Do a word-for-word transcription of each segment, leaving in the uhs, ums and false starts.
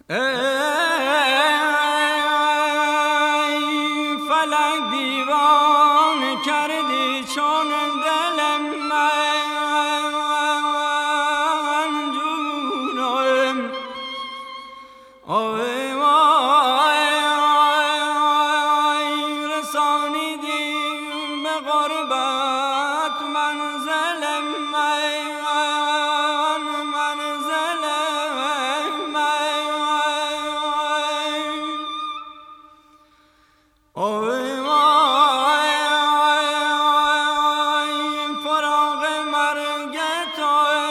فلک دیوان کردی چون دل من جونم، آی وای رسانیدی به غربت منزل من، منزل من، آی وای فراق مرگ تو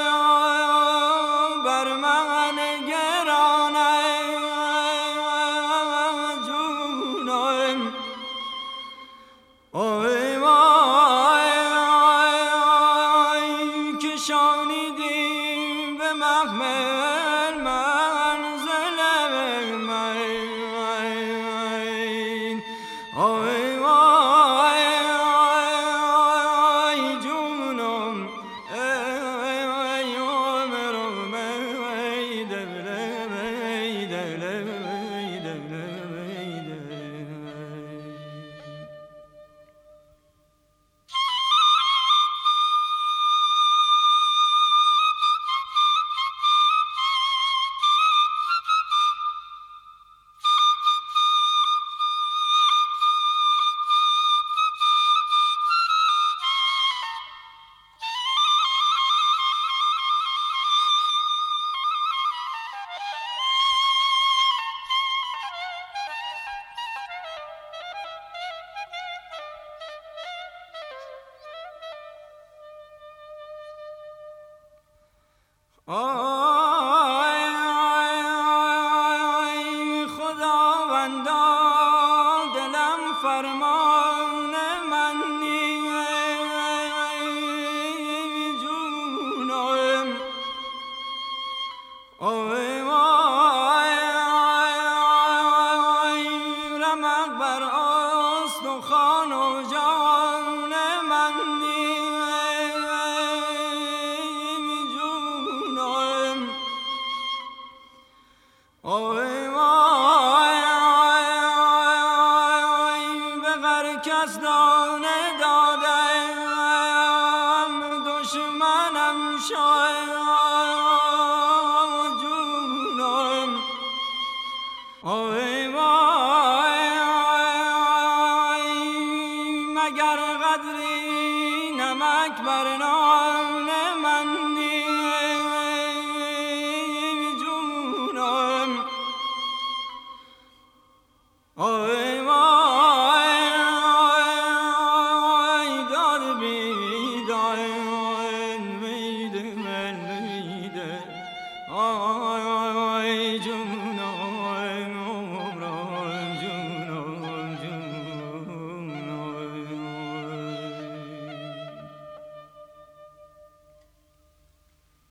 بر من گرانه جونم، آی وای کشانیدی به محمل منزل من، آی وای جونم، ای عمرم، ای دلم، ای دلم، ای دلم، ای دلم. آی خداوندا دلم فرمان منی جونم، آی وای رمق بر استخوان و جان منی جونم، آی وای به غر کس دانه دادم دشمنم شاید جونم، آی وای مگر قدری نمک بر نان منی جونم، آی وای داد بیدان میده من میده آی